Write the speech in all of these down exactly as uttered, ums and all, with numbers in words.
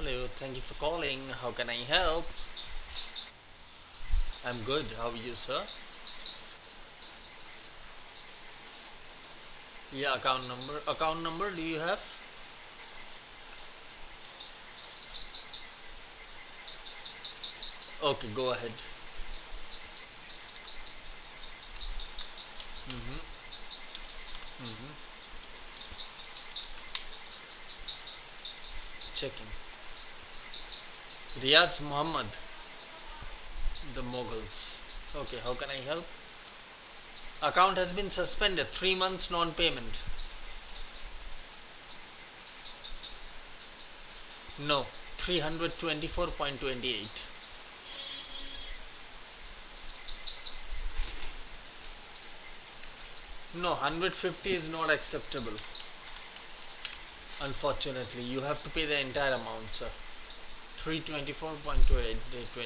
Hello, thank you for calling. How can I help? I'm good. How are you, sir? Yeah, account number. Account number, do you have? Okay, go ahead. Mm-hmm. Mm-hmm. Checking. Riaz Muhammad, the Mughals. Okay, how can I help? Account has been suspended. Three months non-payment. No, three hundred twenty-four point two eight. No, one hundred fifty is not acceptable. Unfortunately, you have to pay the entire amount, sir. three hundred twenty-four point two eight.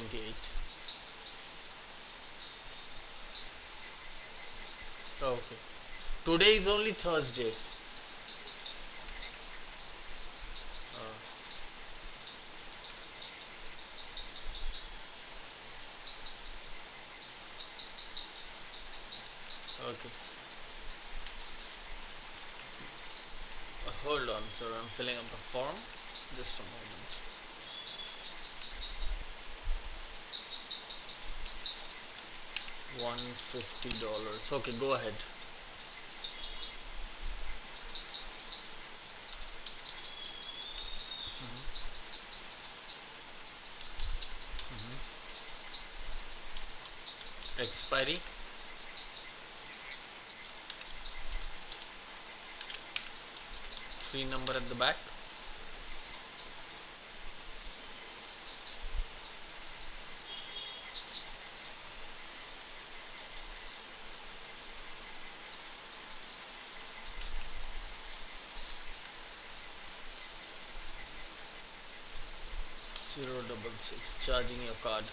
Okay. Today is only Thursday. Okay. Uh, hold on, sir. I'm filling up the form. Just a moment. One fifty dollars. Okay, go ahead. Expiry. Three number at the back. Zero double six. Charging your card.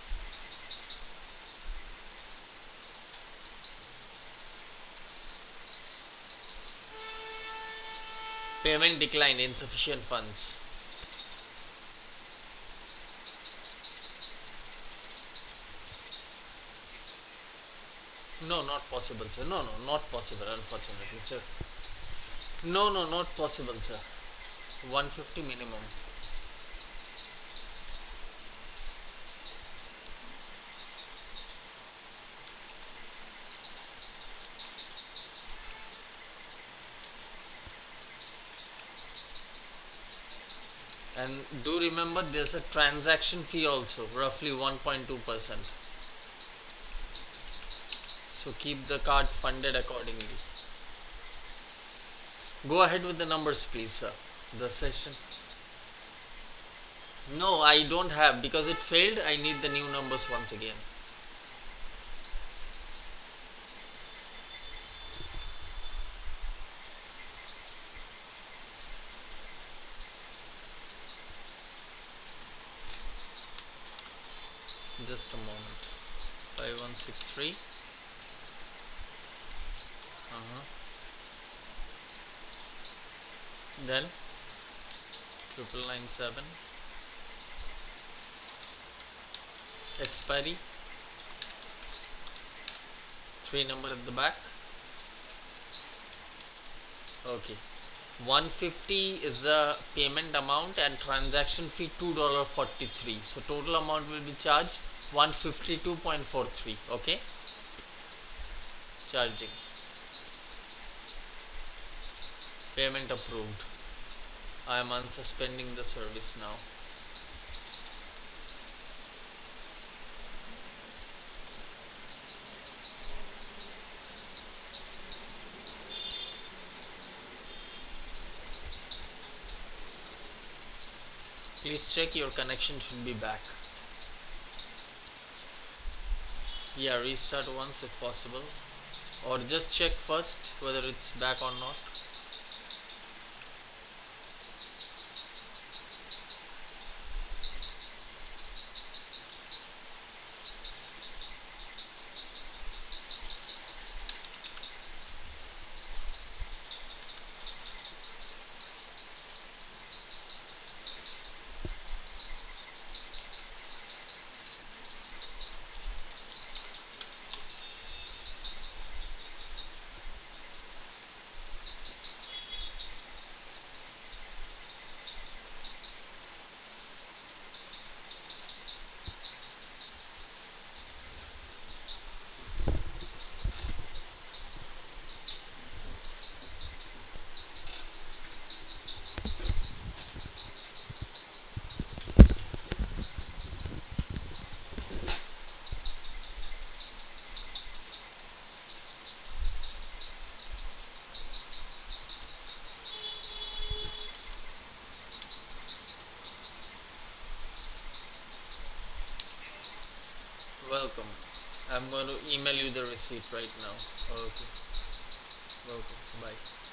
Payment declined. Insufficient funds. No, not possible, sir. No, no, not possible. Unfortunately, sir. No, no, not possible, sir. one fifty minimum. And do remember there's a transaction fee also, roughly one point two percent. So keep the card funded accordingly. Go ahead with the numbers, please, sir. The session. No, I don't have because it failed. I need the new numbers once again. Just a moment. five one six three. Uh-huh. Then triple nine seven. Expiry. Three number at the back. Okay. one fifty is the payment amount and transaction fee two dollar forty-three. So total amount will be charged one fifty-two point four three. Okay. Charging. Payment approved. I am unsuspending the service now. Please check your connection should be back. Yeah, restart once if possible. Or just check first whether it's back or not. welcome. I'm going to email you the receipt right now. Okay. Welcome. Bye.